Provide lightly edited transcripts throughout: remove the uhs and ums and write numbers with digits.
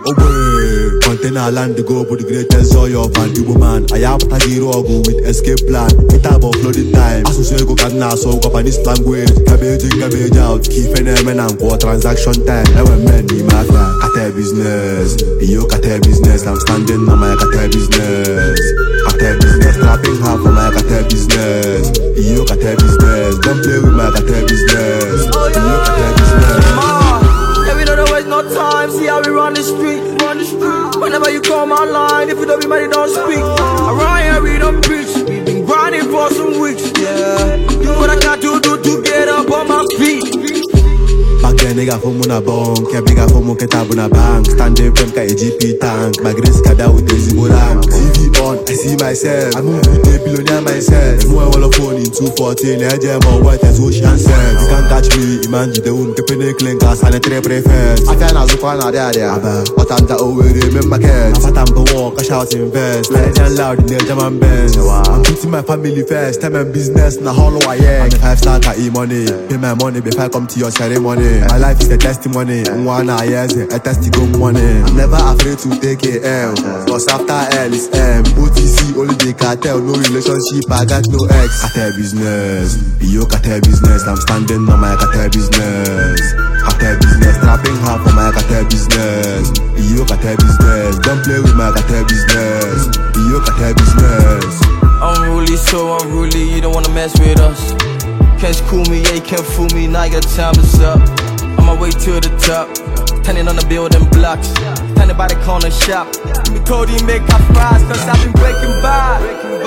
Oh boy, container land to go with the greatest joy of an Igbo man. I have to go with escape plan. It about flooding time. As we go can so go up this language. Cabbage out. Keep an element and go transaction time. Ever many matter. Cartel business. Yo cartel business. I'm standing on my cartel business. Cartel business. Trapping half for my cartel business. Yo cartel business. Don't play with my cartel business. Yo cartel business. We don't waste no time, see how we run the street. Whenever you call my line, if you don't be mad, you don't speak. Around here we don't preach, we been grinding for some weeks, yeah. Do what I got to do to get up on my feet. Back then nigga for muna bonk, yeah bigga for muketa buna bank. Standing from ka GP tank, my grace kada with the ziborang. TV on, I see myself, I move with the billionaire myself. More on phone in 214, I jam on white as ocean sense. You can't catch me, imagine the wound, kepene clinker, sanitary prefect. I can't ask one out there, but I'm the over remember kids. I'm fat and walk, I shout invest. Legend loud in the German Benz. I'm putting my family first, time and business, na hollow I am. I'm a 5-star ka e-money, pay my money before I come to your ceremony. My life is a testimony, one years a testimony money. I'm never afraid to take a L, cause after L is M. OTC, only the cartel, no relationship, I got no ex. Cartel business, yo cartel business, I'm standing on my cartel business. Cartel business, trapping hard for my cartel business. Yo cartel business, don't play with my cartel business. Yo cartel business. Unruly, so unruly, you don't wanna mess with us. Can't school me, yeah, you can't fool me, now your time is up. On my way to the top, standing on the building blocks, standing by the corner shop. Give me Cody, make up fries, cause I've been breaking bad.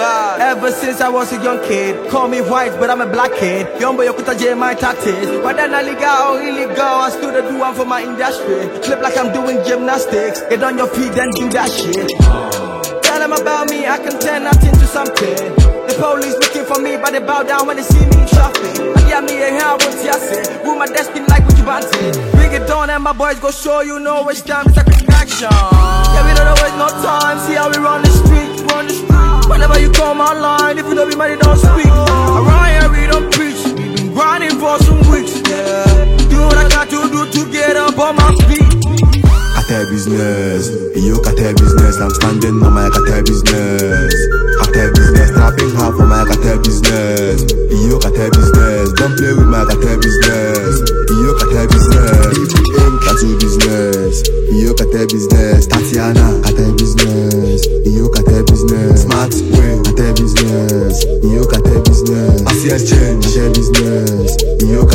Ever since I was a young kid, call me white, but I'm a black kid. Young boy, you could J my tactics. But then I legal or illegal, I stood to do one for my industry. Flip like I'm doing gymnastics, get on your feet, then do that shit. Tell them about me, I can turn nothing to something. The police looking for me, but they bow down when they see me in traffic. I get me a hair, what's ya say? Rule my destiny like what you wanted. Bring it on and my boys go show you know it's time to take action. Yeah, we don't waste no time, see how we run the street. Whenever you call my line, if you don't be mad, you don't speak. Around here we don't preach, we been grinding for some weeks, yeah. Do what I got to do to get up on my feet. Cartel business, yo cartel business, I'm standing on my cartel business. Cartel business, trapping hard for my cartel business. Yo cartel business, don't play with my cartel business. Yo cartel business, tattoo business. Yo cartel business, Tatiana cartel business. Yo cartel business, smart way cartel business. Yo cartel business, ACS change cartel business. Yo